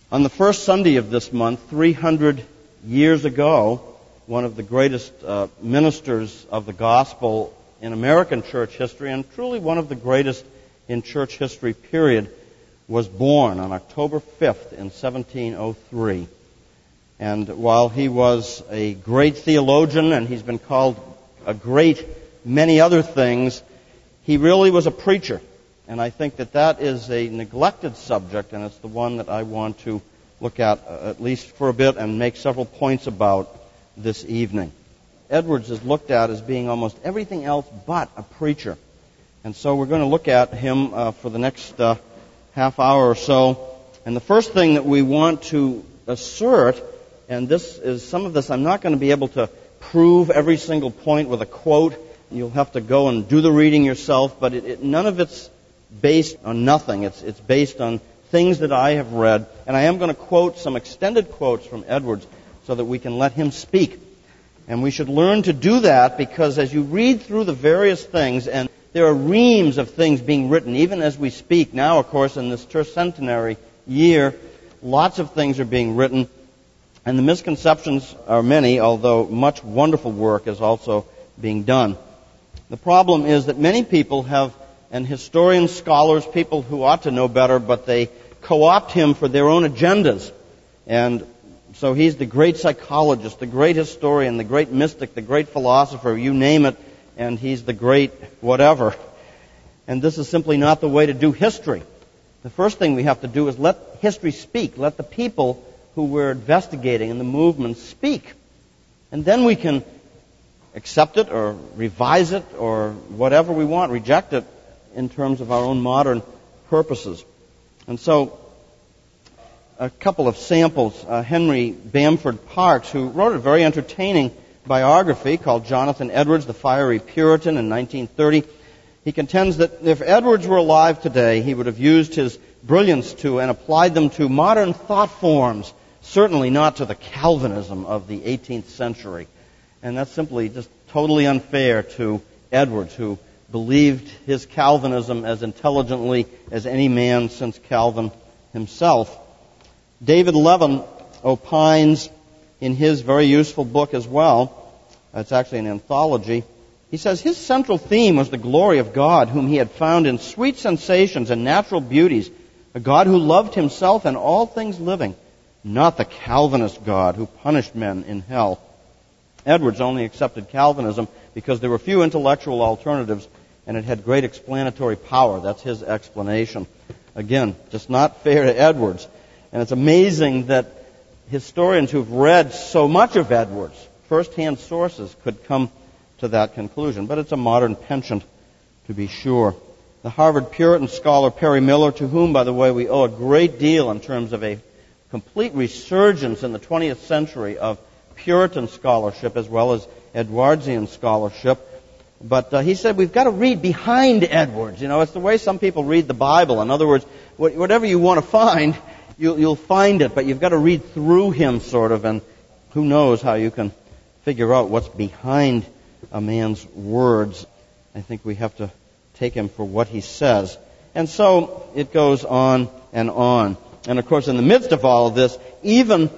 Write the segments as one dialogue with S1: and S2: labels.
S1: On the first Sunday of this month, 300 years ago, one of the greatest ministers of the gospel in American church history, and truly one of the greatest in church history, period, was born on October 5th in 1703. And while he was a great theologian, and he's been called a great many other things, he really was a preacher. And I think that that is a neglected subject, and it's the one that I want to look at least for a bit, and make several points about this evening. Edwards is looked at as being almost everything else but a preacher. And so we're going to look at him for the next half hour or so. And the first thing that we want to assert, and this is some of this I'm not going to be able to prove every single point with a quote. You'll have to go and do the reading yourself, but none of it's based on nothing. It's based on things that I have read. And I am going to quote some extended quotes from Edwards so that we can let him speak. And we should learn to do that, because as you read through the various things, and there are reams of things being written, even as we speak. Now, of course, in this tercentenary year, lots of things are being written. And the misconceptions are many, although much wonderful work is also being done. The problem is that many people have, and historians, scholars, people who ought to know better, but they co-opt him for their own agendas. And so he's the great psychologist, the great historian, the great mystic, the great philosopher, you name it, and he's the great whatever. And this is simply not the way to do history. The first thing we have to do is let history speak. Let the people who we're investigating in the movement speak. And then we can accept it or revise it or whatever we want, reject it in terms of our own modern purposes. And so, a couple of samples. Henry Bamford Parks, who wrote a very entertaining biography called Jonathan Edwards, the Fiery Puritan, in 1930. He contends that if Edwards were alive today, he would have used his brilliance to and applied them to modern thought forms, certainly not to the Calvinism of the 18th century. And that's simply just totally unfair to Edwards, who believed his Calvinism as intelligently as any man since Calvin himself. David Levin opines in his very useful book as well. It's actually an anthology. He says his central theme was the glory of God, whom he had found in sweet sensations and natural beauties, a God who loved himself and all things living, not the Calvinist God who punished men in hell. Edwards only accepted Calvinism because there were few intellectual alternatives and it had great explanatory power. That's his explanation. Again, just not fair to Edwards. And it's amazing that historians who've read so much of Edwards, first-hand sources, could come to that conclusion. But it's a modern penchant, to be sure. The Harvard Puritan scholar Perry Miller, to whom, by the way, we owe a great deal in terms of a complete resurgence in the 20th century of Puritan scholarship as well as Edwardsian scholarship. But he said we've got to read behind Edwards. You know, it's the way some people read the Bible. In other words, whatever you want to find, you'll find it, but you've got to read through him, sort of, and who knows how you can figure out what's behind a man's words. I think we have to take him for what he says. And so it goes on and on. And of course, in the midst of all of this, even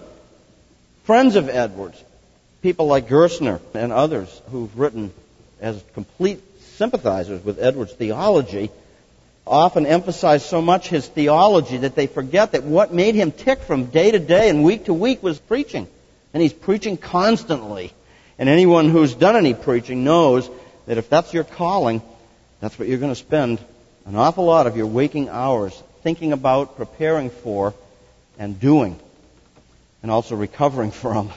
S1: friends of Edwards, people like Gerstner and others who've written as complete sympathizers with Edwards' theology, often emphasize so much his theology that they forget that what made him tick from day to day and week to week was preaching. And he's preaching constantly. And anyone who's done any preaching knows that if that's your calling, that's what you're going to spend an awful lot of your waking hours thinking about, preparing for, and doing, and also recovering from.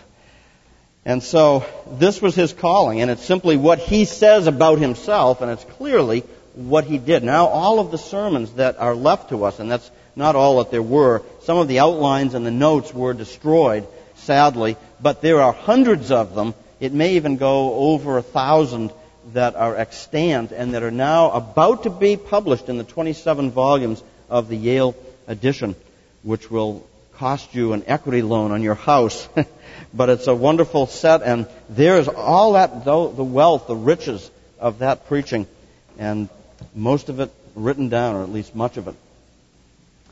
S1: And so this was his calling, and it's simply what he says about himself, and it's clearly what he did. Now, all of the sermons that are left to us, and that's not all that there were, some of the outlines and the notes were destroyed, sadly, but there are hundreds of them. It may even go over 1,000 that are extant and that are now about to be published in the 27 volumes of the Yale edition, which will cost you an equity loan on your house. But it's a wonderful set, and there's all that, the wealth, the riches of that preaching, and most of it written down, or at least much of it.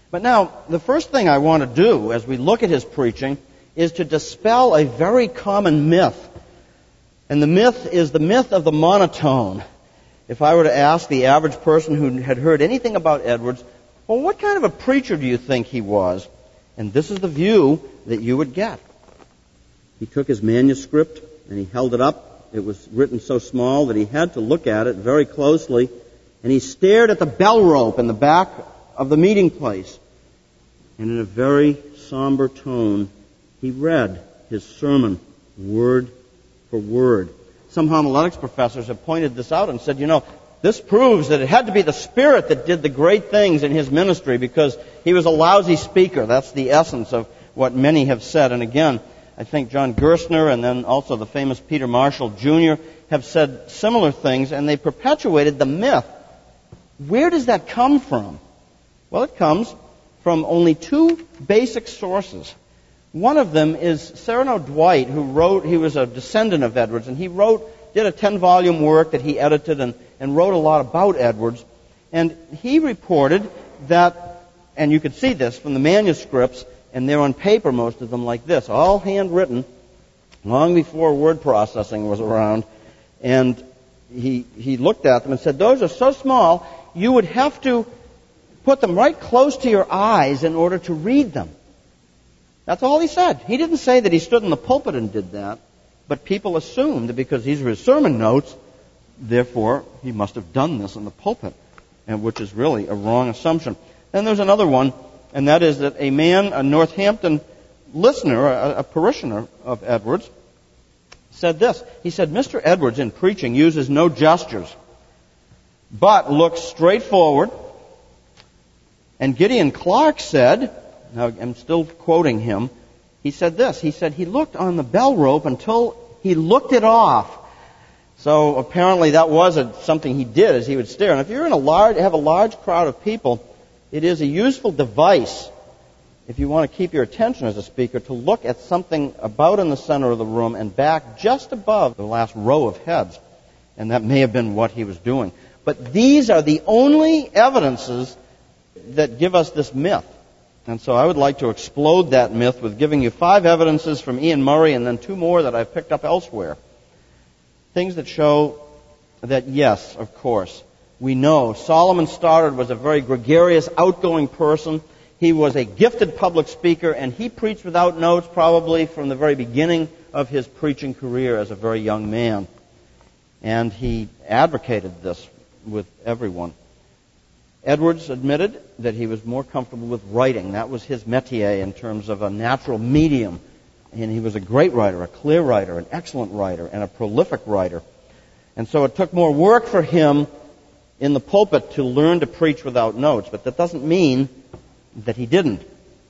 S1: But now, the first thing I want to do as we look at his preaching is to dispel a very common myth. And the myth is the myth of the monotone. If I were to ask the average person who had heard anything about Edwards, well, what kind of a preacher do you think he was? And this is the view that you would get. He took his manuscript and he held it up. It was written so small that he had to look at it very closely. And he stared at the bell rope in the back of the meeting place. And in a very somber tone, he read his sermon word for word. Some homiletics professors have pointed this out and said, this proves that it had to be the Spirit that did the great things in his ministry because he was a lousy speaker. That's the essence of what many have said. And again, I think John Gerstner and then also the famous Peter Marshall Jr. have said similar things, and they perpetuated the myth. Where does that come from? Well, it comes from only two basic sources. One of them is Cyrano Dwight, he was a descendant of Edwards, and he did a 10-volume work that he edited and wrote a lot about Edwards. And he reported that, and you could see this from the manuscripts, and they're on paper, most of them, like this, all handwritten, long before word processing was around. And he looked at them and said, those are so small, you would have to put them right close to your eyes in order to read them. That's all he said. He didn't say that he stood in the pulpit and did that, but people assumed that because these were his sermon notes, therefore he must have done this in the pulpit, and which is really a wrong assumption. Then there's another one, and that is that a man, a Northampton listener, a parishioner of Edwards, said this. He said, Mr. Edwards in preaching uses no gestures, but looks straight forward. And Gideon Clark said, now I'm still quoting him, he said this. He said he looked on the bell rope until he looked it off. So apparently that wasn't something he did as he would stare. And if you're have a large crowd of people, it is a useful device, if you want to keep your attention as a speaker, to look at something about in the center of the room and back just above the last row of heads. And that may have been what he was doing. But these are the only evidences that give us this myth. And so I would like to explode that myth with giving you 5 evidences from Ian Murray and then 2 more that I've picked up elsewhere. Things that show that, yes, of course, we know Solomon Stoddard was a very gregarious, outgoing person. He was a gifted public speaker, and he preached without notes probably from the very beginning of his preaching career as a very young man. And he advocated this with everyone. Edwards admitted that he was more comfortable with writing. That was his métier in terms of a natural medium. And he was a great writer, a clear writer, an excellent writer, and a prolific writer. And so it took more work for him in the pulpit to learn to preach without notes. But that doesn't mean that he didn't.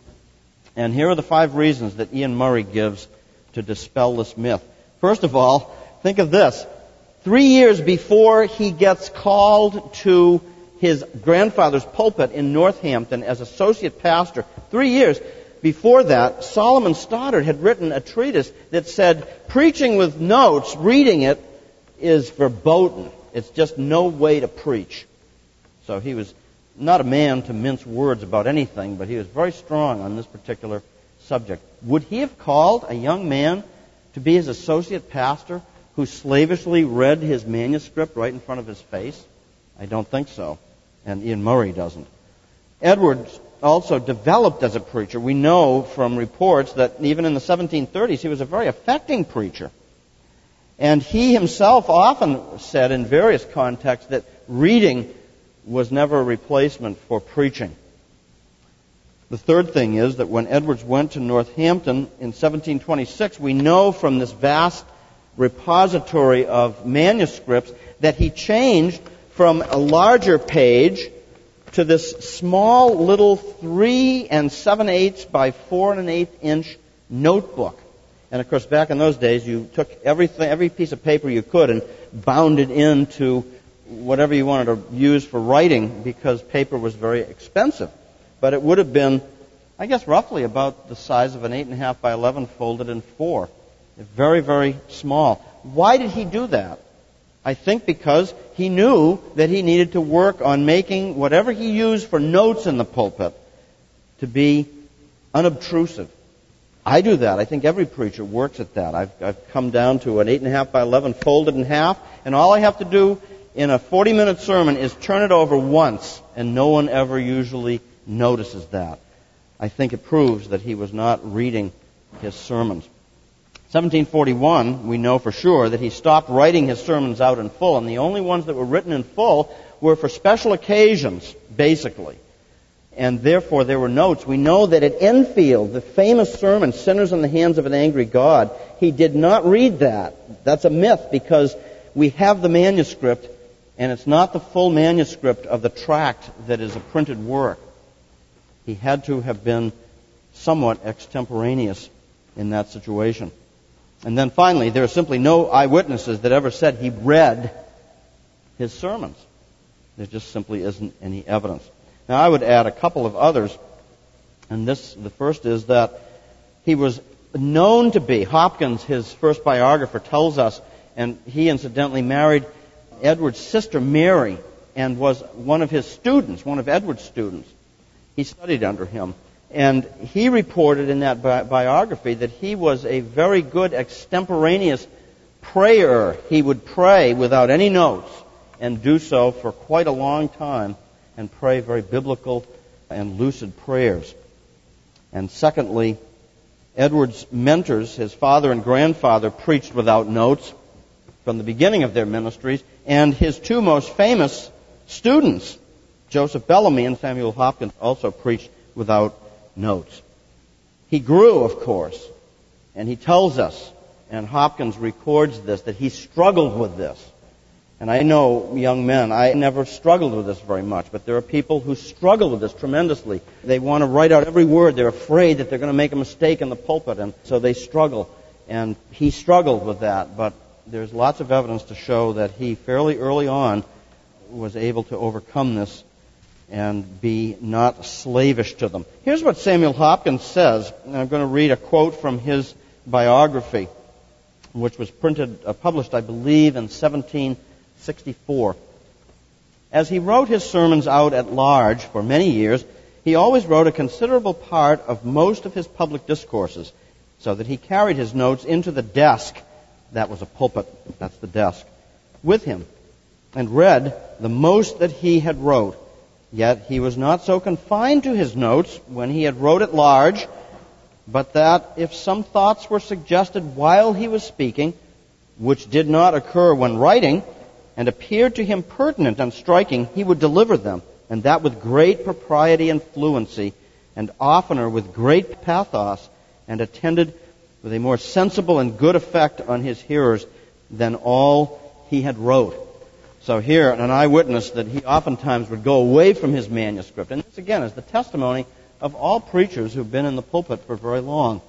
S1: And here are the 5 reasons that Ian Murray gives to dispel this myth. First of all, think of this. 3 years before he gets called to his grandfather's pulpit in Northampton as associate pastor, 3 years before that, Solomon Stoddard had written a treatise that said, preaching with notes, reading it, is verboten. It's just no way to preach. So he was not a man to mince words about anything, but he was very strong on this particular subject. Would he have called a young man to be his associate pastor who slavishly read his manuscript right in front of his face? I don't think so. And Ian Murray doesn't. Edwards also developed as a preacher. We know from reports that even in the 1730s he was a very affecting preacher. And he himself often said in various contexts that reading was never a replacement for preaching. The third thing is that when Edwards went to Northampton in 1726, we know from this vast repository of manuscripts that he changed from a larger page to this small little 3 7/8 by 4 1/8 inch notebook. And of course, back in those days, you took every piece of paper you could and bound it into whatever you wanted to use for writing because paper was very expensive. But it would have been, I guess, roughly about the size of an 8.5 by 11 folded in 4. Very, very small. Why did he do that? I think because he knew that he needed to work on making whatever he used for notes in the pulpit to be unobtrusive. I do that. I think every preacher works at that. I've come down to an 8.5 by 11 folded in half, and all I have to do in a 40-minute sermon is turn it over once, and no one ever usually notices that. I think it proves that he was not reading his sermons. 1741, we know for sure that he stopped writing his sermons out in full, and the only ones that were written in full were for special occasions, basically. And therefore there were notes. We know that at Enfield, the famous sermon, Sinners in the Hands of an Angry God, he did not read that. That's a myth because we have the manuscript, and it's not the full manuscript of the tract that is a printed work. He had to have been somewhat extemporaneous in that situation. And then finally, there are simply no eyewitnesses that ever said he read his sermons. There just simply isn't any evidence. Now, I would add a couple of others, and the first is that he was known to be, Hopkins, his first biographer, tells us, and he incidentally married Edward's sister Mary and was one of his students, one of Edward's students. He studied under him. And he reported in that biography that he was a very good extemporaneous prayer. He would pray without any notes and do so for quite a long time and pray very biblical and lucid prayers. And secondly, Edward's mentors, his father and grandfather, preached without notes from the beginning of their ministries, and his two most famous students, Joseph Bellamy and Samuel Hopkins, also preached without notes. He grew, of course, and he tells us, and Hopkins records this, that he struggled with this. And I know young men, I never struggled with this very much, but there are people who struggle with this tremendously. They want to write out every word. They're afraid that they're going to make a mistake in the pulpit, and so they struggle. And he struggled with that, but there's lots of evidence to show that he fairly early on was able to overcome this and be not slavish to them. Here's what Samuel Hopkins says, and I'm going to read a quote from his biography, which was published, I believe, in 1764. As he wrote his sermons out at large for many years, he always wrote a considerable part of most of his public discourses, so that he carried his notes into the desk, that was a pulpit, that's the desk, with him, and read the most that he had wrote. Yet he was not so confined to his notes when he had wrote at large, but that if some thoughts were suggested while he was speaking, which did not occur when writing, and appeared to him pertinent and striking, he would deliver them, and that with great propriety and fluency, and oftener with great pathos, and attended with a more sensible and good effect on his hearers than all he had wrote. So here, an eyewitness that he oftentimes would go away from his manuscript. And this, again, is the testimony of all preachers who've been in the pulpit for very long.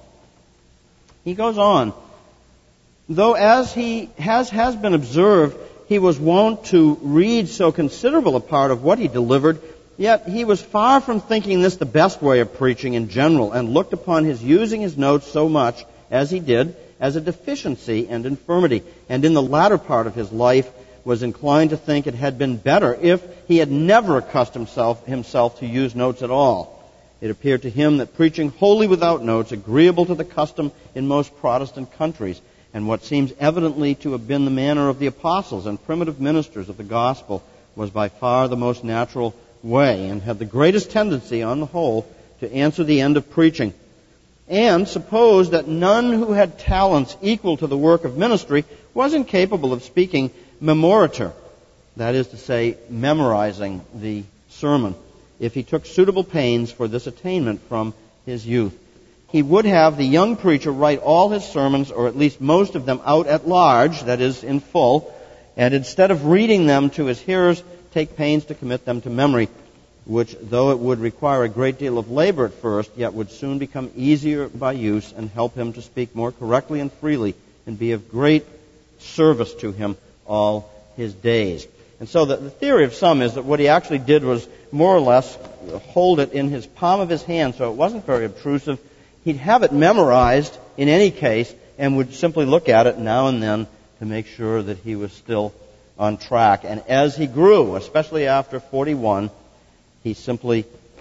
S1: He goes on. Though as has been observed, he was wont to read so considerable a part of what he delivered, yet he was far from thinking this the best way of preaching in general, and looked upon his using his notes so much as he did as a deficiency and infirmity, and in the latter part of his life was inclined to think it had been better if he had never accustomed himself to use notes at all. It appeared to him that preaching wholly without notes, agreeable to the custom in most Protestant countries, and what seems evidently to have been the manner of the apostles and primitive ministers of the gospel, was by far the most natural way, and had the greatest tendency, on the whole, to answer the end of preaching. And suppose that none who had talents equal to the work of ministry was incapable of speaking memoriter, that is to say, memorizing the sermon, if he took suitable pains for this attainment from his youth. He would have the young preacher write all his sermons, or at least most of them, out at large, that is, in full, and instead of reading them to his hearers, take pains to commit them to memory, which, though it would require a great deal of labor at first, yet would soon become easier by use and help him to speak more correctly and freely and be of great service to him all his days. And so the theory of some is that what he actually did was more or less hold it in his palm of his hand, so it wasn't very obtrusive. He'd have it memorized in any case and would simply look at it now and then to make sure that he was still on track. And as he grew, especially after 41, he simply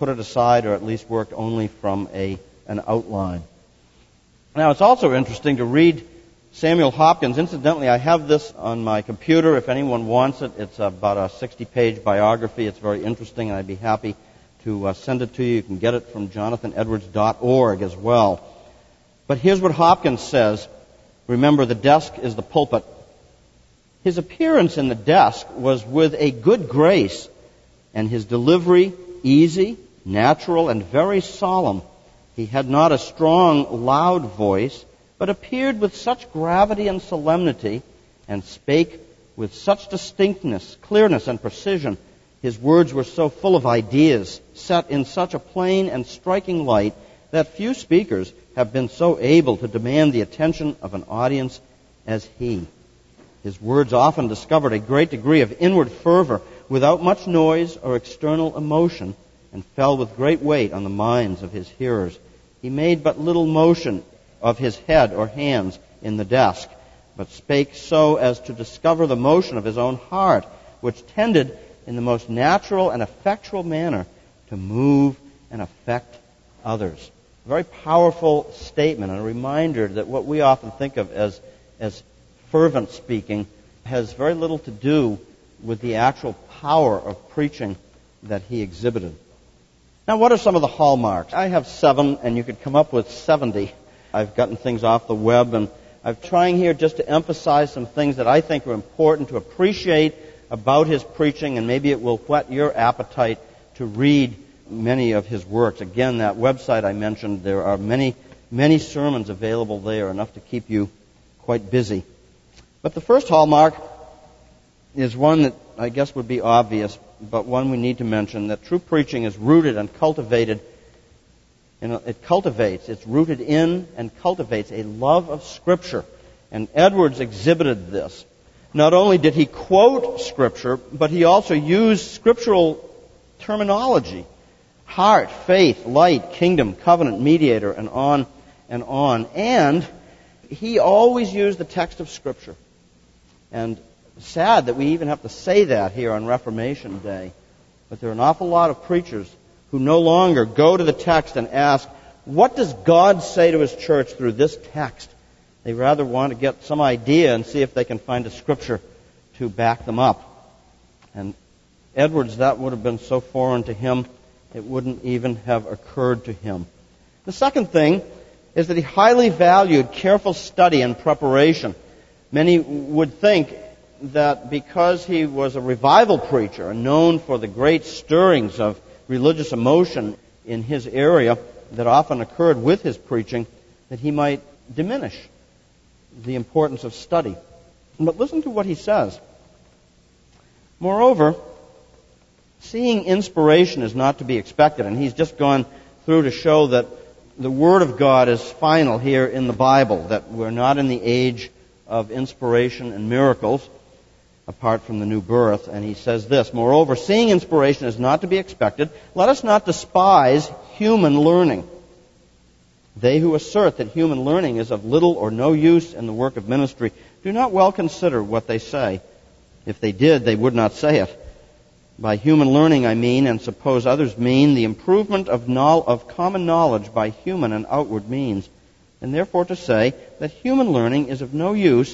S1: put it aside or at least worked only from an outline. Now, it's also interesting to read Samuel Hopkins. Incidentally, I have this on my computer if anyone wants it. It's about a 60-page biography. It's very interesting, and I'd be happy to send it to you. You can get it from jonathanedwards.org as well. But here's what Hopkins says. Remember, the desk is the pulpit. His appearance in the desk was with a good grace, and his delivery easy, natural, and very solemn. He had not a strong, loud voice, but appeared with such gravity and solemnity, and spake with such distinctness, clearness, and precision. His words were so full of ideas, set in such a plain and striking light, that few speakers have been so able to demand the attention of an audience as he. His words often discovered a great degree of inward fervor without much noise or external emotion, and fell with great weight on the minds of his hearers. He made but little motion of his head or hands in the desk, but spake so as to discover the motion of his own heart, which tended in the most natural and effectual manner to move and affect others. A very powerful statement and a reminder that what we often think of as fervent speaking has very little to do with the actual power of preaching that he exhibited. Now, what are some of the hallmarks? I have 7, and you could come up with 70. I've gotten things off the web, and I'm trying here just to emphasize some things that I think are important to appreciate about his preaching, and maybe it will whet your appetite to read many of his works. Again, that website I mentioned, there are many, many sermons available there, enough to keep you quite busy. But the first hallmark is one that I guess would be obvious, but one we need to mention, that true preaching is rooted and cultivated. It's rooted in and cultivates a love of Scripture. And Edwards exhibited this. Not only did he quote Scripture, but he also used scriptural terminology. Heart, faith, light, kingdom, covenant, mediator, and on and on. And he always used the text of Scripture. And sad that we even have to say that here on Reformation Day. But there are an awful lot of preachers who no longer go to the text and ask, what does God say to His church through this text? They rather want to get some idea and see if they can find a Scripture to back them up. And Edwards, that would have been so foreign to him, it wouldn't even have occurred to him. The second thing is that he highly valued careful study and preparation. Many would think that because he was a revival preacher and known for the great stirrings of religious emotion in his area that often occurred with his preaching, that he might diminish the importance of study. But listen to what he says. Moreover, seeing inspiration is not to be expected, and he's just gone through to show that the Word of God is final here in the Bible, that we're not in the age of inspiration and miracles, apart from the new birth. And he says this, moreover, seeing inspiration is not to be expected, let us not despise human learning. They who assert that human learning is of little or no use in the work of ministry do not well consider what they say. If they did, they would not say it. By human learning I mean, and suppose others mean, the improvement of common knowledge by human and outward means. And therefore to say that human learning is of no use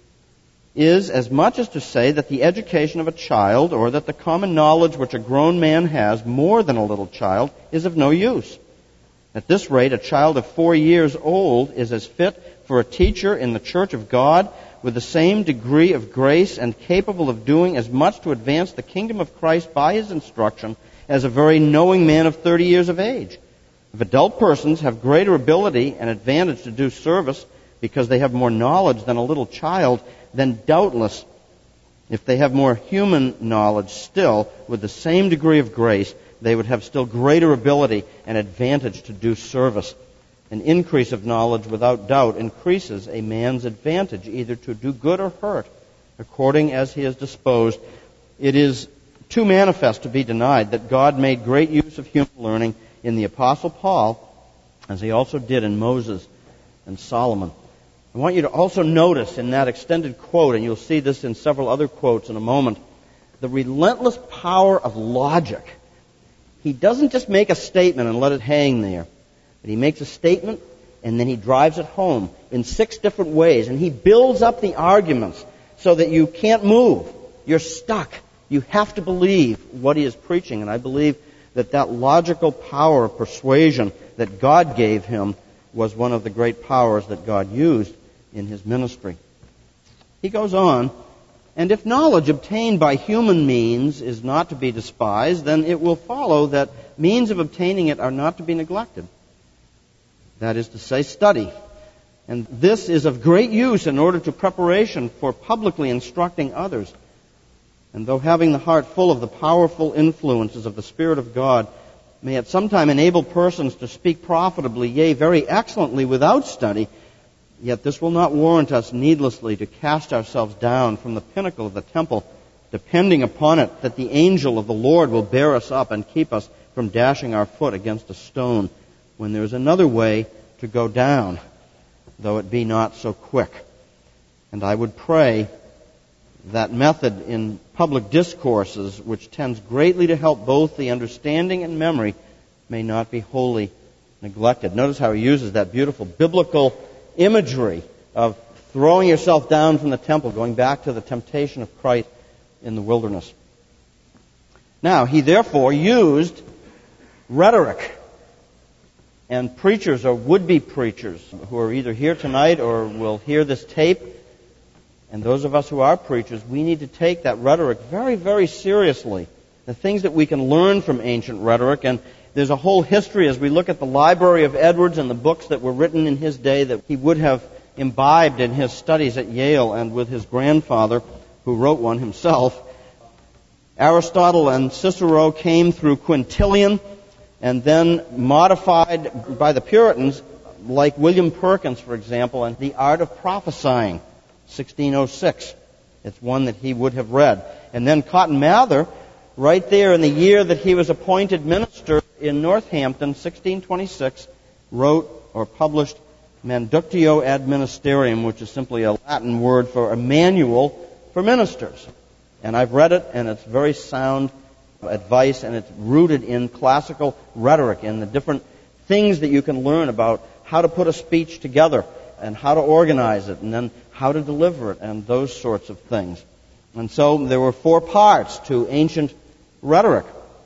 S1: is as much as to say that the education of a child, or that the common knowledge which a grown man has more than a little child, is of no use. At this rate, a child of 4 years old is as fit for a teacher in the church of God, with the same degree of grace and capable of doing as much to advance the kingdom of Christ by his instruction as a very knowing man of 30 years of age. If adult persons have greater ability and advantage to do service because they have more knowledge than a little child, then doubtless, if they have more human knowledge still, with the same degree of grace, they would have still greater ability and advantage to do service. An increase of knowledge, without doubt, increases a man's advantage, either to do good or hurt, according as he is disposed. It is too manifest to be denied that God made great use of human learning in the Apostle Paul, as he also did in Moses and Solomon. I want you to also notice in that extended quote, and you'll see this in several other quotes in a moment, the relentless power of logic. he doesn't just make a statement and let it hang there, but he makes a statement and then he drives it home in 6 different ways, and he builds up the arguments so that you can't move. You're stuck. You have to believe what he is preaching, and I believe that logical power of persuasion that God gave him was one of the great powers that God used in his ministry. He goes on, and if knowledge obtained by human means is not to be despised, then it will follow that means of obtaining it are not to be neglected. That is to say, study. And this is of great use in order to preparation for publicly instructing others. And though having the heart full of the powerful influences of the Spirit of God may at some time enable persons to speak profitably, yea, very excellently without study, yet this will not warrant us needlessly to cast ourselves down from the pinnacle of the temple, depending upon it that the angel of the Lord will bear us up and keep us from dashing our foot against a stone, when there is another way to go down, though it be not so quick. And I would pray that method in public discourses, which tends greatly to help both the understanding and memory, may not be wholly neglected. Notice how he uses that beautiful biblical imagery of throwing yourself down from the temple, going back to the temptation of Christ in the wilderness. Now, he therefore used rhetoric. And preachers or would-be preachers who are either here tonight or will hear this tape, and those of us who are preachers, we need to take that rhetoric very, very seriously. The things that we can learn from ancient rhetoric, and there's a whole history as we look at the Library of Edwards and the books that were written in his day that he would have imbibed in his studies at Yale and with his grandfather, who wrote one himself. Aristotle and Cicero came through Quintilian and then modified by the Puritans, like William Perkins, for example, and The Art of Prophesying, 1606. It's one that he would have read. And then Cotton Mather, right there in the year that he was appointed minister in Northampton, 1626, wrote or published Manductio ad Ministerium, which is simply a Latin word for a manual for ministers. And I've read it, and it's very sound advice, and it's rooted in classical rhetoric and the different things that you can learn about how to put a speech together and how to organize it and then how to deliver it and those sorts of things. And so there were 4 parts to ancient rhetoric.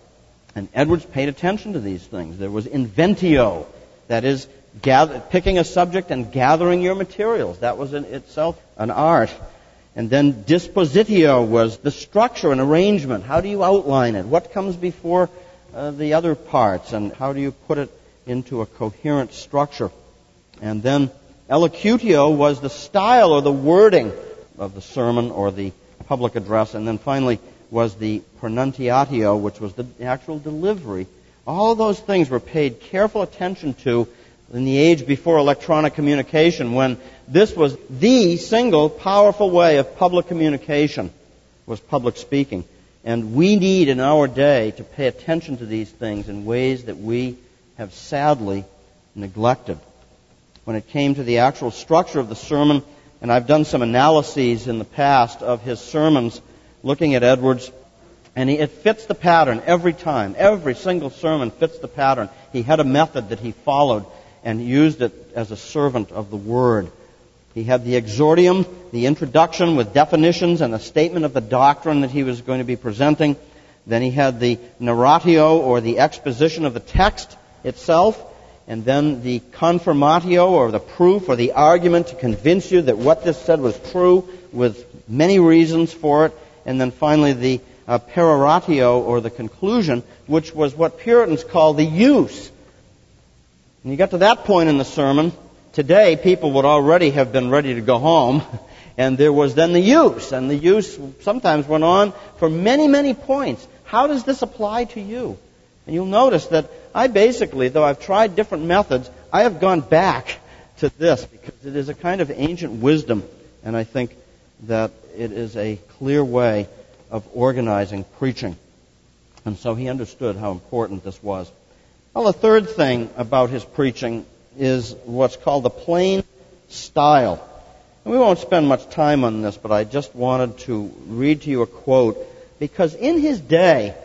S1: And Edwards paid attention to these things. There was inventio, that is, picking a subject and gathering your materials. That was in itself an art. And then dispositio was the structure and arrangement. How do you outline it? What comes before the other parts? And how do you put it into a coherent structure? And then elocutio was the style or the wording of the sermon or the public address. And then finally was the pronuntiatio, which was the actual delivery. All those things were paid careful attention to in the age before electronic communication, when this was the single powerful way of public communication, was public speaking. And we need in our day to pay attention to these things in ways that we have sadly neglected. When it came to the actual structure of the sermon, and I've done some analyses in the past of his sermons looking at Edwards, and it fits the pattern every time. Every single sermon fits the pattern. He had a method that he followed and used it as a servant of the Word. He had the exordium, the introduction with definitions and a statement of the doctrine that he was going to be presenting. Then he had the narratio, or the exposition of the text itself, and then the confirmatio, or the proof or the argument to convince you that what this said was true, with many reasons for it, and then finally the peroratio, or the conclusion, which was what Puritans call the use. When you got to that point in the sermon, today people would already have been ready to go home, and there was then the use, and the use sometimes went on for many, many points. How does this apply to you? And you'll notice that I basically, though I've tried different methods, I have gone back to this because it is a kind of ancient wisdom, and I think that it is a clear way of organizing preaching. And so he understood how important this was. Well, the third thing about his preaching is what's called the plain style. And we won't spend much time on this, but I just wanted to read to you a quote, because in his day,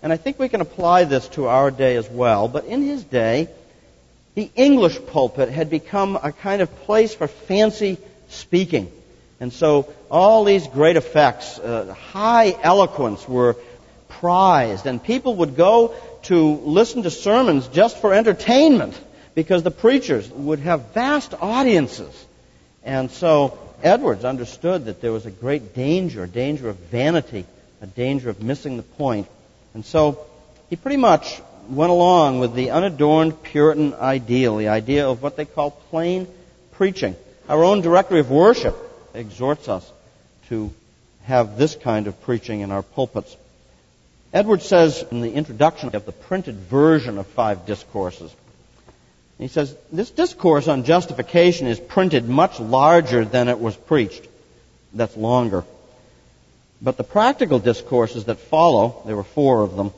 S1: And I think we can apply this to our day as well. But in his day, the English pulpit had become a kind of place for fancy speaking. And so all these great effects, high eloquence were prized. And people would go to listen to sermons just for entertainment because the preachers would have vast audiences. And so Edwards understood that there was a great danger of vanity, a danger of missing the point. And so he pretty much went along with the unadorned Puritan ideal, the idea of what they call plain preaching. Our own Directory of Worship exhorts us to have this kind of preaching in our pulpits. Edwards says in the introduction of the printed version of 5 Discourses, he says, this discourse on justification is printed much larger than it was preached. That's longer. But the practical discourses that follow, there were 4 of them,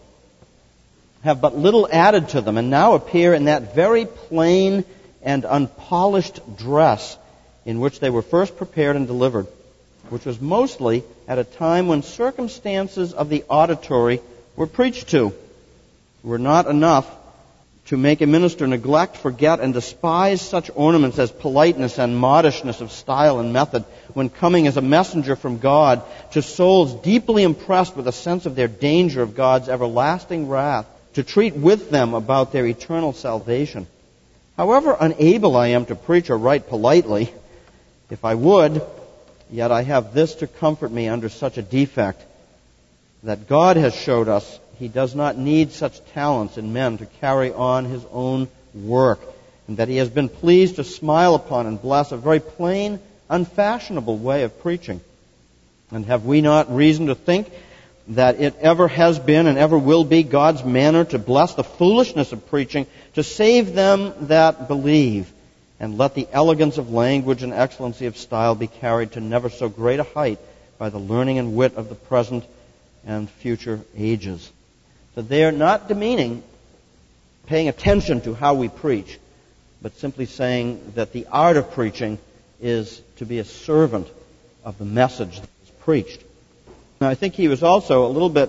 S1: have but little added to them and now appear in that very plain and unpolished dress in which they were first prepared and delivered, which was mostly at a time when circumstances of the auditory were preached to, were not enough to make a minister neglect, forget, and despise such ornaments as politeness and modishness of style and method when coming as a messenger from God to souls deeply impressed with a sense of their danger of God's everlasting wrath, to treat with them about their eternal salvation. However unable I am to preach or write politely, if I would, yet I have this to comfort me under such a defect, that God has showed us He does not need such talents in men to carry on His own work, and that He has been pleased to smile upon and bless a very plain, unfashionable way of preaching. And have we not reason to think that it ever has been and ever will be God's manner to bless the foolishness of preaching, to save them that believe, and let the elegance of language and excellency of style be carried to never so great a height by the learning and wit of the present and future ages. So they are not demeaning paying attention to how we preach, but simply saying that the art of preaching is to be a servant of the message that is preached. Now, I think he was also a little bit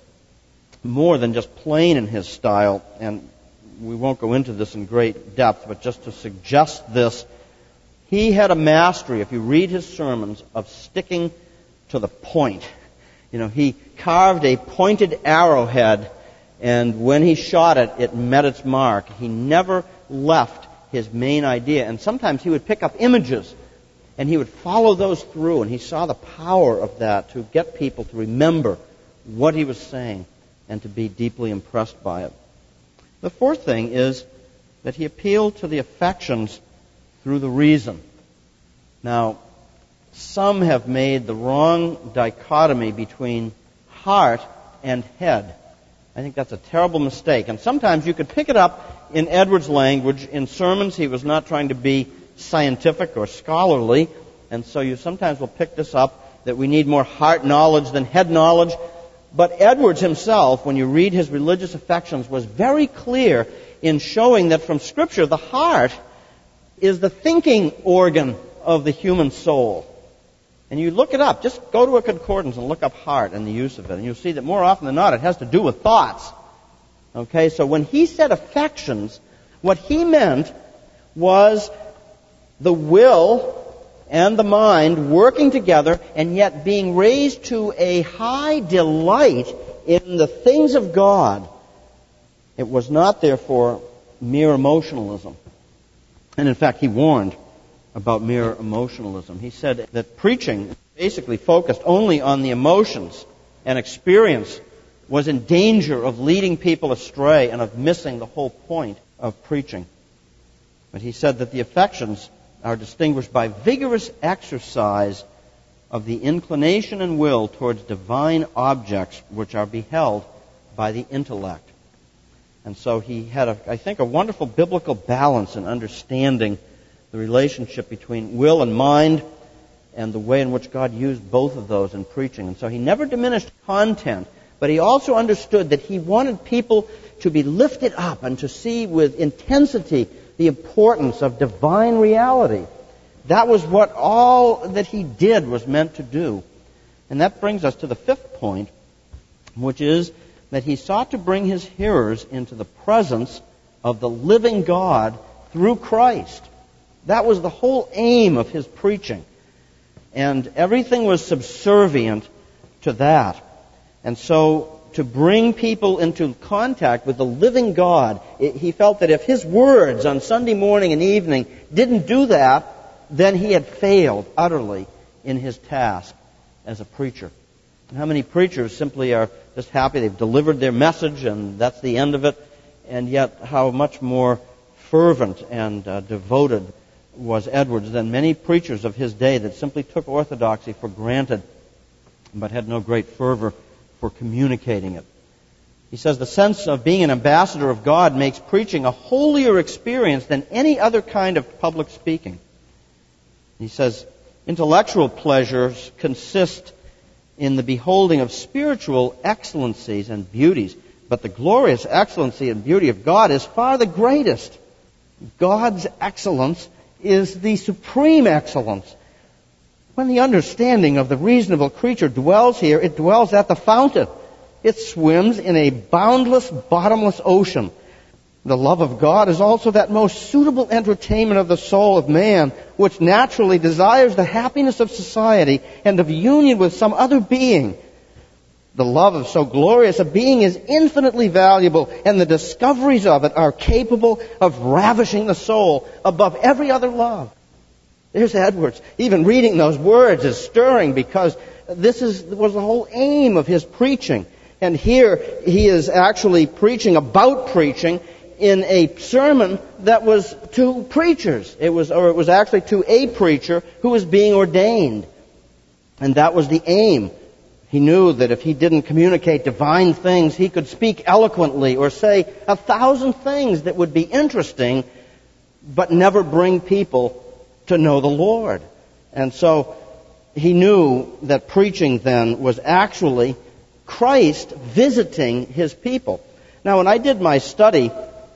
S1: more than just plain in his style, and we won't go into this in great depth, but just to suggest this, he had a mastery, if you read his sermons, of sticking to the point. You know, he carved a pointed arrowhead, and when he shot it, it met its mark. He never left his main idea, and sometimes he would pick up images, and he would follow those through, and he saw the power of that to get people to remember what he was saying and to be deeply impressed by it. The fourth thing is that he appealed to the affections through the reason. Now, some have made the wrong dichotomy between heart and head. I think that's a terrible mistake. And sometimes you could pick it up in Edwards' language. In sermons, he was not trying to be scientific or scholarly. And so you sometimes will pick this up, that we need more heart knowledge than head knowledge. But Edwards himself, when you read his religious affections, was very clear in showing that from Scripture, the heart is the thinking organ of the human soul. And you look it up. Just go to a concordance and look up heart and the use of it. And you'll see that more often than not, it has to do with thoughts. Okay, so when he said affections, what he meant was the will and the mind working together and yet being raised to a high delight in the things of God. It was not, therefore, mere emotionalism. And in fact, he warned about mere emotionalism. He said that preaching, basically focused only on the emotions and experience, was in danger of leading people astray and of missing the whole point of preaching. But he said that the affections are distinguished by vigorous exercise of the inclination and will towards divine objects which are beheld by the intellect. And so he had, I think, a wonderful biblical balance in understanding the relationship between will and mind and the way in which God used both of those in preaching. And so he never diminished content, but he also understood that he wanted people to be lifted up and to see with intensity the importance of divine reality. That was what all that he did was meant to do. And that brings us to the fifth point, which is that he sought to bring his hearers into the presence of the living God through Christ. That was the whole aim of his preaching. And everything was subservient to that. And so, to bring people into contact with the living God, he felt that if his words on Sunday morning and evening didn't do that, then he had failed utterly in his task as a preacher. And how many preachers simply are just happy they've delivered their message and that's the end of it, and yet how much more fervent and devoted was Edwards than many preachers of his day that simply took orthodoxy for granted but had no great fervor for communicating it. He says the sense of being an ambassador of God makes preaching a holier experience than any other kind of public speaking. He says intellectual pleasures consist in the beholding of spiritual excellencies and beauties, but the glorious excellency and beauty of God is far the greatest. God's excellence is the supreme excellence. When the understanding of the reasonable creature dwells here, it dwells at the fountain. It swims in a boundless, bottomless ocean. The love of God is also that most suitable entertainment of the soul of man, which naturally desires the happiness of society and of union with some other being. The love of so glorious a being is infinitely valuable, and the discoveries of it are capable of ravishing the soul above every other love. There's Edwards. Even reading those words is stirring because this was the whole aim of his preaching. And here he is actually preaching about preaching in a sermon that was to preachers. It was actually to a preacher who was being ordained. And that was the aim. He knew that if he didn't communicate divine things, he could speak eloquently or say 1,000 things that would be interesting, but never bring people to know the Lord. And so he knew that preaching then was actually Christ visiting his people. Now, when I did my study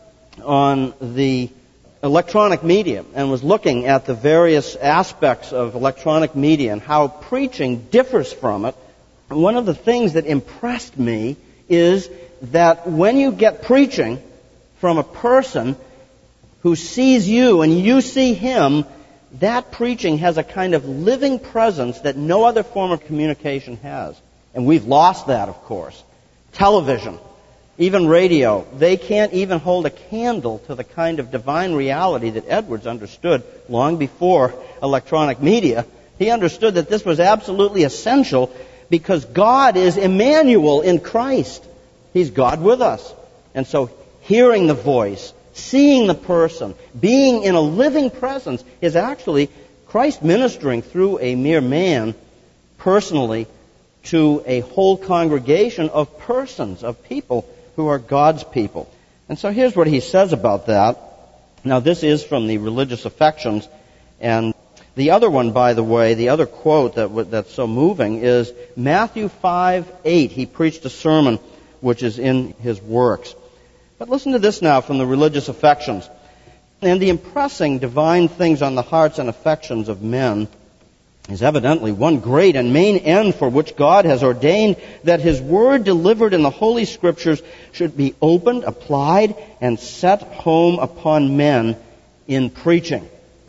S1: on the electronic media and was looking at the various aspects of electronic media and how preaching differs from it, one of the things that impressed me is that when you get preaching from a person who sees you and you see him, that preaching has a kind of living presence that no other form of communication has. And we've lost that, of course. Television, even radio, they can't even hold a candle to the kind of divine reality that Edwards understood long before electronic media. He understood that this was absolutely essential because God is Emmanuel in Christ. He's God with us. And so hearing the voice, seeing the person, being in a living presence is actually Christ ministering through a mere man personally to a whole congregation of persons, of people who are God's people. And so here's what he says about that. Now this is from the Religious Affections, and the other one, by the way, the other quote that's so moving is Matthew 5:8. He preached a sermon which is in his works. But listen to this now from the Religious Affections. And the impressing divine things on the hearts and affections of men is evidently one great and main end for which God has ordained that His Word delivered in the Holy Scriptures should be opened, applied, and set home upon men in preaching.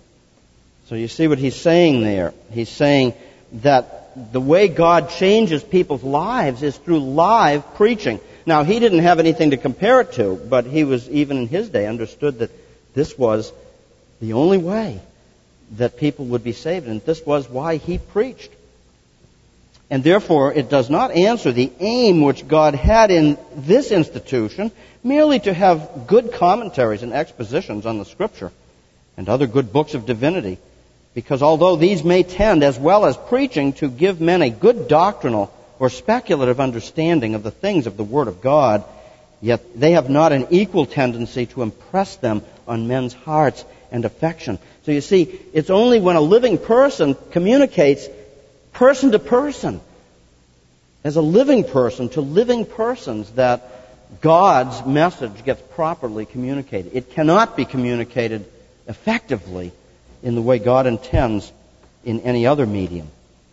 S1: So you see what he's saying there. He's saying that the way God changes people's lives is through live preaching. Now, he didn't have anything to compare it to, but he was, even in his day, understood that this was the only way that people would be saved, and this was why he preached. And therefore, it does not answer the aim which God had in this institution, merely to have good commentaries and expositions on the Scripture and other good books of divinity. Because although these may tend, as well as preaching, to give men a good doctrinal or speculative understanding of the things of the Word of God, yet they have not an equal tendency to impress them on men's hearts and affection. So you see, it's only when a living person communicates person to person, as a living person to living persons, that God's message gets properly communicated. It cannot be communicated effectively in the way God intends in any other medium.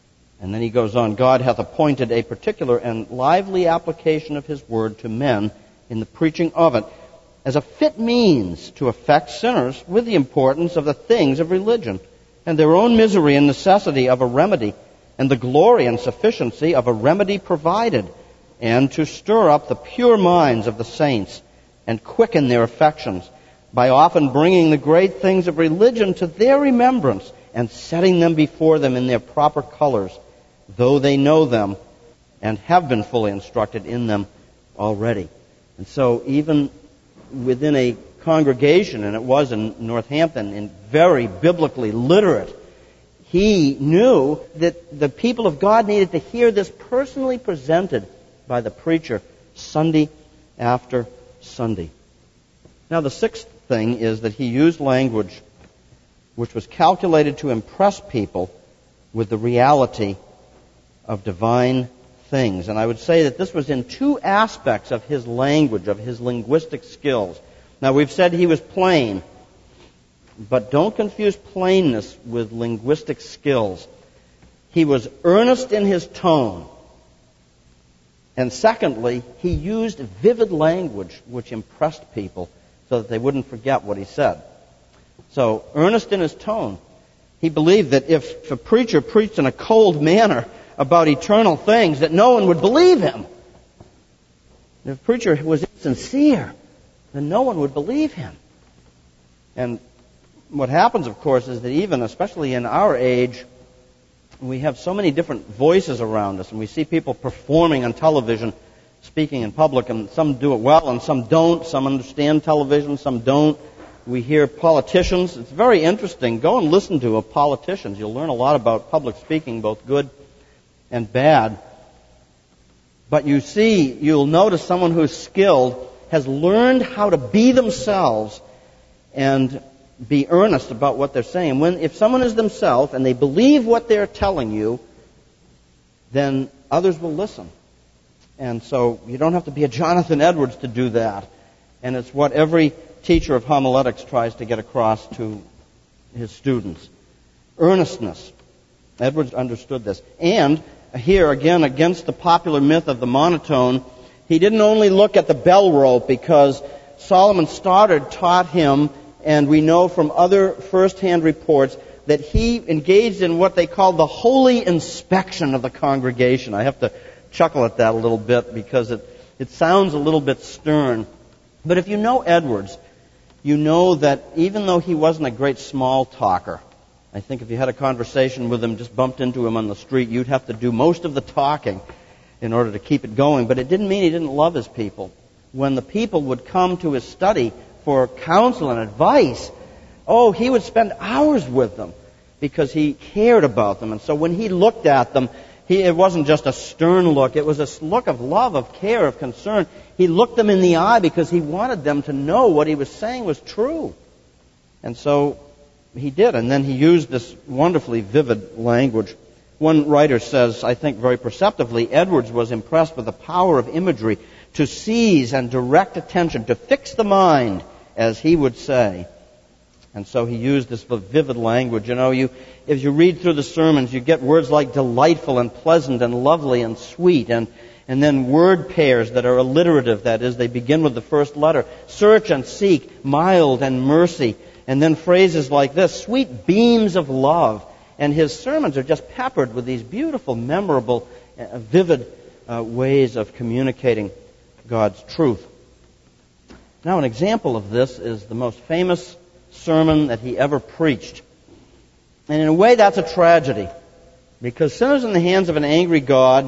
S1: And then he goes on, God hath appointed a particular and lively application of his word to men in the preaching of it, as a fit means to affect sinners with the importance of the things of religion, and their own misery and necessity of a remedy, and the glory and sufficiency of a remedy provided, and to stir up the pure minds of the saints, and quicken their affections, by often bringing the great things of religion to their remembrance, and setting them before them in their proper colors, though they know them and have been fully instructed in them already. And so even within a congregation, and it was in Northampton, and very biblically literate, he knew that the people of God needed to hear this personally presented by the preacher Sunday after Sunday. Now the sixth thing is that he used language which was calculated to impress people with the reality of divine things. And I would say that this was in two aspects of his language, of his linguistic skills. Now we've said he was plain, but don't confuse plainness with linguistic skills. He was earnest in his tone. And secondly, he used vivid language which impressed people so that they wouldn't forget what he said. So, earnest in his tone. He believed that if a preacher preached in a cold manner about eternal things, that no one would believe him. If a preacher was insincere, then no one would believe him. And what happens, of course, is that even, especially in our age, we have so many different voices around us, and we see people performing on television, speaking in public, and some do it well and some don't. Some understand television, some don't. We hear politicians. It's very interesting. Go and listen to politicians. You'll learn a lot about public speaking, both good and bad. But you'll notice someone who's skilled has learned how to be themselves and be earnest about what they're saying. If someone is themselves and they believe what they're telling you, then others will listen. And so you don't have to be a Jonathan Edwards to do that. And it's what every teacher of homiletics tries to get across to his students. Earnestness. Edwards understood this. And here, again, against the popular myth of the monotone, he didn't only look at the bell rope, because Solomon Stoddard taught him, and we know from other first-hand reports, that he engaged in what they called the holy inspection of the congregation. I have to chuckle at that a little bit because it sounds a little bit stern. But if you know Edwards, you know that even though he wasn't a great small talker, I think if you had a conversation with him, just bumped into him on the street, you'd have to do most of the talking in order to keep it going. But it didn't mean he didn't love his people. When the people would come to his study for counsel and advice, he would spend hours with them because he cared about them. And so when he looked at them, it wasn't just a stern look. It was a look of love, of care, of concern. He looked them in the eye because he wanted them to know what he was saying was true. And so he did. And then he used this wonderfully vivid language. One writer says, I think very perceptively, Edwards was impressed with the power of imagery to seize and direct attention, to fix the mind, as he would say. And so he used this vivid language. If you read through the sermons, you get words like delightful and pleasant and lovely and sweet, and then word pairs that are alliterative, that is, they begin with the first letter. Search and seek, mild and mercy, and then phrases like this, sweet beams of love. And his sermons are just peppered with these beautiful, memorable, vivid ways of communicating God's truth. Now, an example of this is the most famous sermon that he ever preached. And in a way, that's a tragedy, because Sinners in the Hands of an Angry God,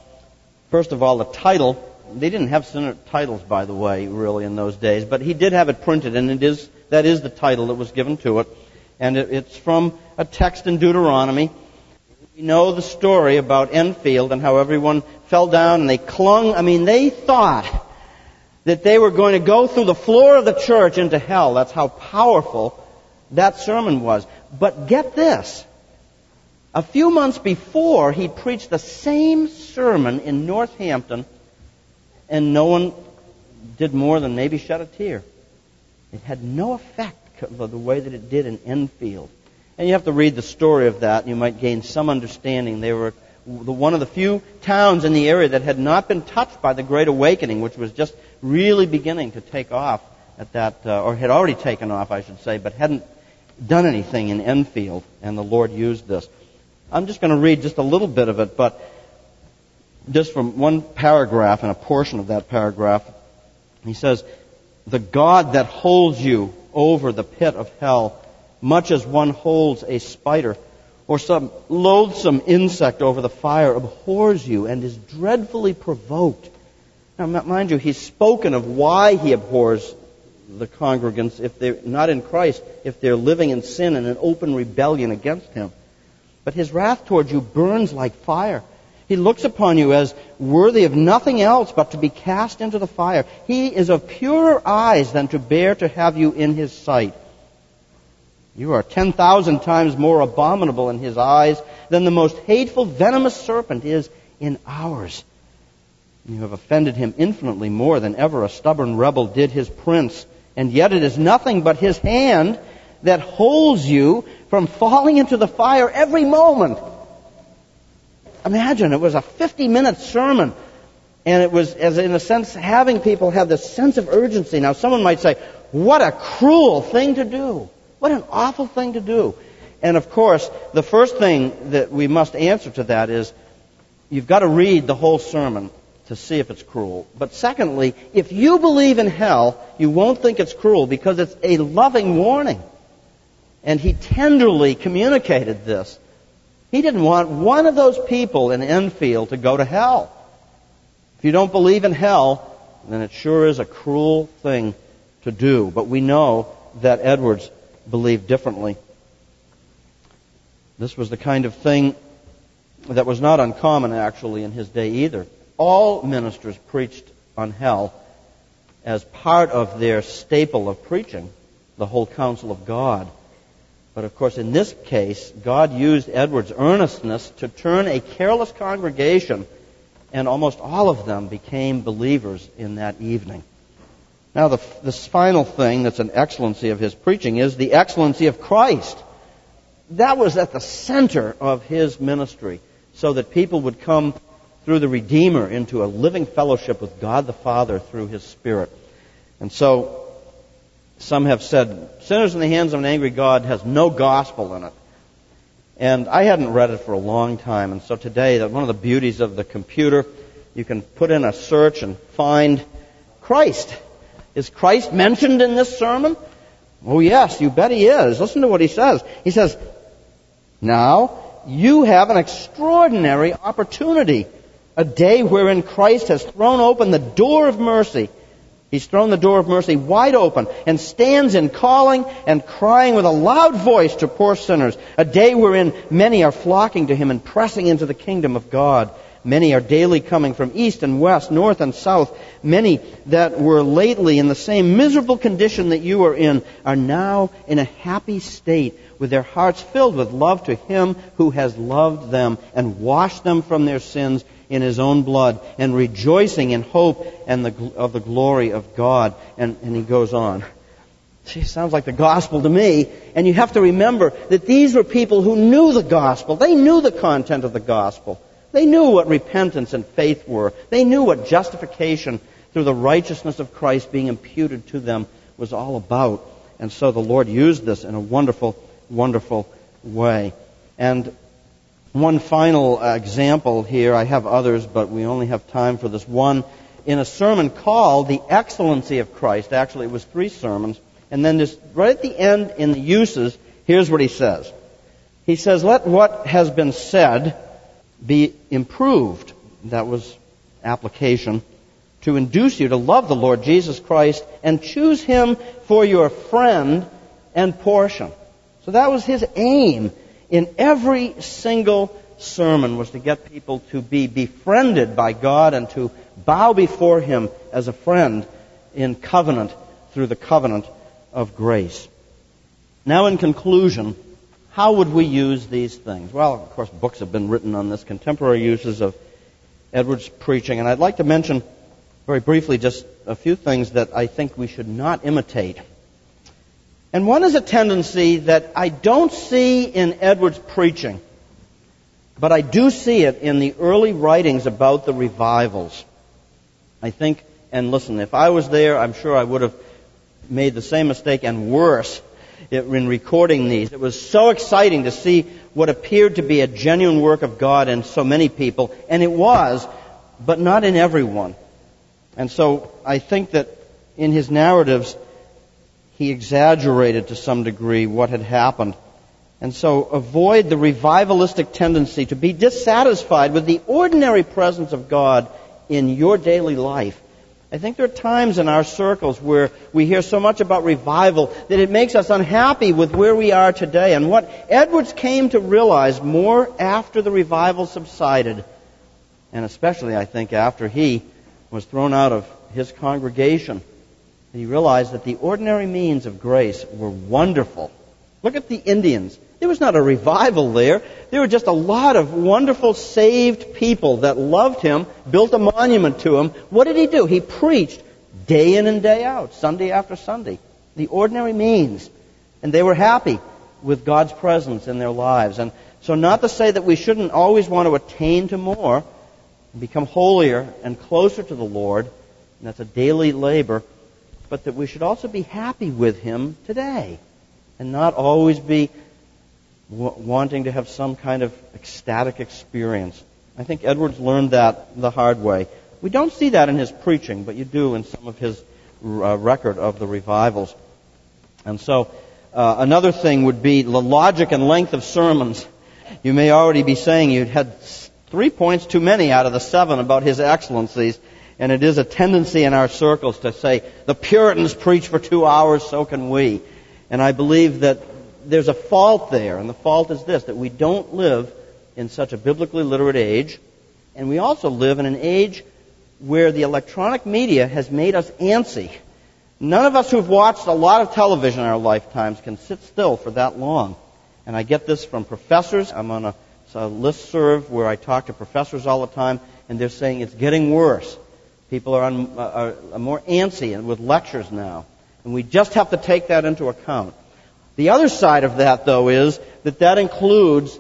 S1: first of all, the title, they didn't have sinner titles, by the way, really, in those days, but he did have it printed, and that is the title that was given to it. And it's from a text in Deuteronomy. We know the story about Enfield and how everyone fell down and they clung. They thought that they were going to go through the floor of the church into hell. That's how powerful that sermon was. But get this. A few months before, he preached the same sermon in Northampton, and no one did more than maybe shed a tear. It had no effect of the way that it did in Enfield. And you have to read the story of that, and you might gain some understanding. They were one of the few towns in the area that had not been touched by the Great Awakening, which was just really beginning to take off at that, or had already taken off, I should say, but hadn't done anything in Enfield, and the Lord used this. I'm just going to read just a little bit of it, but just from one paragraph and a portion of that paragraph. He says, "The God that holds you over the pit of hell, much as one holds a spider or some loathsome insect over the fire, abhors you and is dreadfully provoked." Now, mind you, he's spoken of why he abhors the congregants if they're not in Christ, if they're living in sin and in open rebellion against him. But his wrath towards you burns like fire. He looks upon you as worthy of nothing else but to be cast into the fire. He is of purer eyes than to bear to have you in his sight. You are 10,000 times more abominable in his eyes than the most hateful, venomous serpent is in ours. You have offended him infinitely more than ever a stubborn rebel did his prince, and yet it is nothing but his hand that holds you from falling into the fire every moment. Imagine, it was a 50-minute sermon, and it was, as in a sense, having people have this sense of urgency. Now, someone might say, what a cruel thing to do. What an awful thing to do. And, of course, the first thing that we must answer to that is, you've got to read the whole sermon to see if it's cruel. But secondly, if you believe in hell, you won't think it's cruel because it's a loving warning. And he tenderly communicated this. He didn't want one of those people in Enfield to go to hell. If you don't believe in hell, then it sure is a cruel thing to do. But we know that Edwards believed differently. This was the kind of thing that was not uncommon, actually, in his day either. All ministers preached on hell as part of their staple of preaching, the whole counsel of God. But, of course, in this case, God used Edwards' earnestness to turn a careless congregation, and almost all of them became believers in that evening. Now, this final thing that's an excellency of his preaching is the excellency of Christ. That was at the center of his ministry, so that people would come through the Redeemer into a living fellowship with God the Father through his Spirit. And so, some have said, Sinners in the Hands of an Angry God has no gospel in it. And I hadn't read it for a long time, and so today, one of the beauties of the computer, you can put in a search and find Christ. Is Christ mentioned in this sermon? Oh yes, you bet he is. Listen to what he says. He says, "Now, you have an extraordinary opportunity, a day wherein Christ has thrown open the door of mercy. He's thrown the door of mercy wide open and stands in calling and crying with a loud voice to poor sinners. A day wherein many are flocking to him and pressing into the kingdom of God. Many are daily coming from east and west, north and south. Many that were lately in the same miserable condition that you are in are now in a happy state, with their hearts filled with love to him who has loved them and washed them from their sins in his own blood, and rejoicing in hope and of the glory of God." And he goes on. Gee, sounds like the gospel to me. And you have to remember that these were people who knew the gospel. They knew the content of the gospel. They knew what repentance and faith were. They knew what justification through the righteousness of Christ being imputed to them was all about. And so the Lord used this in a wonderful, wonderful way. And one final example here, I have others, but we only have time for this one. In a sermon called The Excellency of Christ, actually it was 3 sermons, and then just right at the end in the uses, here's what he says. He says, "Let what has been said be improved," that was application, "to induce you to love the Lord Jesus Christ and choose him for your friend and portion." So that was his aim in every single sermon, was to get people to be befriended by God and to bow before him as a friend in covenant through the covenant of grace. Now, in conclusion, how would we use these things? Well, of course, books have been written on this, contemporary uses of Edwards' preaching, and I'd like to mention very briefly just a few things that I think we should not imitate. And one is a tendency that I don't see in Edwards' preaching, But I do see it in the early writings about the revivals. I think, and listen, if I was there, I'm sure I would have made the same mistake and worse in recording these. It was so exciting to see what appeared to be a genuine work of God in so many people, and it was, but not in everyone. And so I think that in his narratives, he exaggerated to some degree what had happened. And so avoid the revivalistic tendency to be dissatisfied with the ordinary presence of God in your daily life. I think there are times in our circles where we hear so much about revival that it makes us unhappy with where we are today. And what Edwards came to realize more after the revival subsided, and especially I think after he was thrown out of his congregation, he realized that the ordinary means of grace were wonderful. Look at the Indians. There was not a revival there. There were just a lot of wonderful saved people that loved him, built a monument to him. What did he do? He preached day in and day out, Sunday after Sunday. The ordinary means. And they were happy with God's presence in their lives. And so not to say that we shouldn't always want to attain to more, become holier and closer to the Lord, and that's a daily labor, but that we should also be happy with him today and not always be wanting to have some kind of ecstatic experience. I think Edwards learned that the hard way. We don't see that in his preaching, but you do in some of his record of the revivals. And so another thing would be the logic and length of sermons. You may already be saying you'd had 3 points too many out of the 7 about his excellencies, and it is a tendency in our circles to say, the Puritans preach for 2 hours, so can we. And I believe that there's a fault there, and the fault is this, that we don't live in such a biblically literate age, and we also live in an age where the electronic media has made us antsy. None of us who've watched a lot of television in our lifetimes can sit still for that long. And I get this from professors. I'm on a listserv where I talk to professors all the time, and they're saying it's getting worse. People are more antsy and with lectures now, and we just have to take that into account. The other side of that, though, is that includes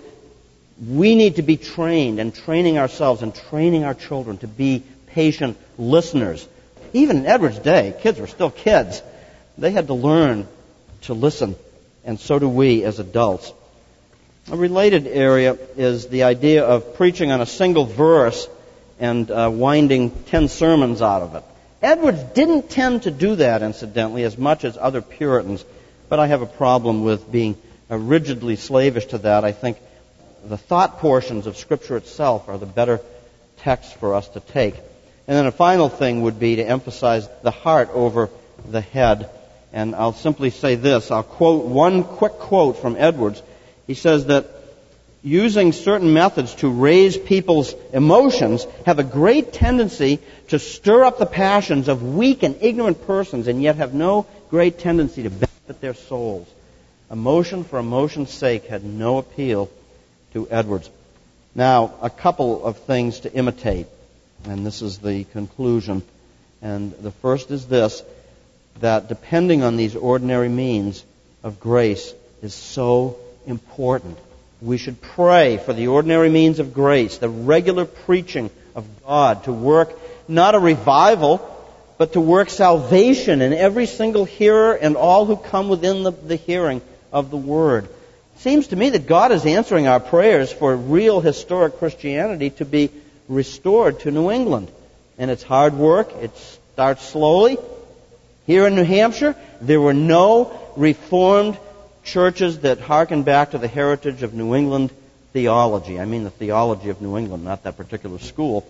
S1: we need to be trained and training ourselves and training our children to be patient listeners. Even in Edward's day, kids were still kids. They had to learn to listen, and so do we as adults. A related area is the idea of preaching on a single verse and winding 10 sermons out of it. Edwards didn't tend to do that, incidentally, as much as other Puritans. But I have a problem with being rigidly slavish to that. I think the thought portions of Scripture itself are the better text for us to take. And then a final thing would be to emphasize the heart over the head. And I'll simply say this. I'll quote one quick quote from Edwards. He says that using certain methods to raise people's emotions have a great tendency to stir up the passions of weak and ignorant persons, and yet have no great tendency to benefit their souls. Emotion for emotion's sake had no appeal to Edwards. Now, a couple of things to imitate, and this is the conclusion. And the first is this, that depending on these ordinary means of grace is so important. We should pray for the ordinary means of grace, the regular preaching of God, to work not a revival, but to work salvation in every single hearer and all who come within the hearing of the Word. It seems to me that God is answering our prayers for real historic Christianity to be restored to New England. And it's hard work. It starts slowly. Here in New Hampshire, there were no Reformed churches that harken back to the heritage of New England theology. I mean the theology of New England, not that particular school.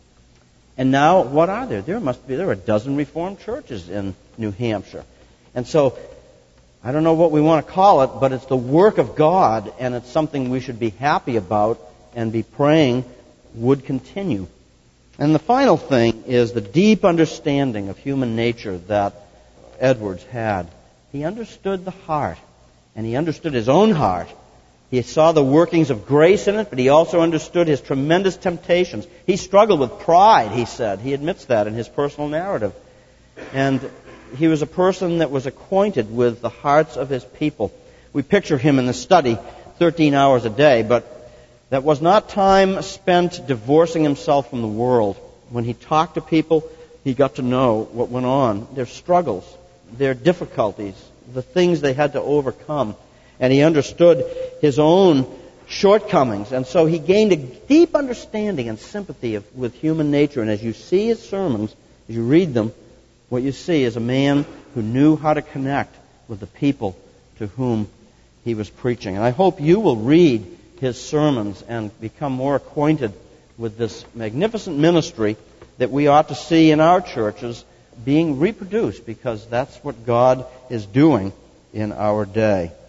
S1: And now, what are there? There are a dozen Reformed churches in New Hampshire. And so, I don't know what we want to call it, but it's the work of God, and it's something we should be happy about and be praying would continue. And the final thing is the deep understanding of human nature that Edwards had. He understood the heart, and he understood his own heart. He saw the workings of grace in it, but he also understood his tremendous temptations. He struggled with pride, he said. He admits that in his personal narrative. And he was a person that was acquainted with the hearts of his people. We picture him in the study 13 hours a day, but That was not time spent divorcing himself from the world. When he talked to people, he got to know what went on, their struggles, their difficulties, the things they had to overcome. And he understood his own shortcomings. And so he gained a deep understanding and sympathy with human nature. And as you see his sermons, as you read them, what you see is a man who knew how to connect with the people to whom he was preaching. And I hope you will read his sermons and become more acquainted with this magnificent ministry that we ought to see in our churches being reproduced, because that's what God is doing in our day.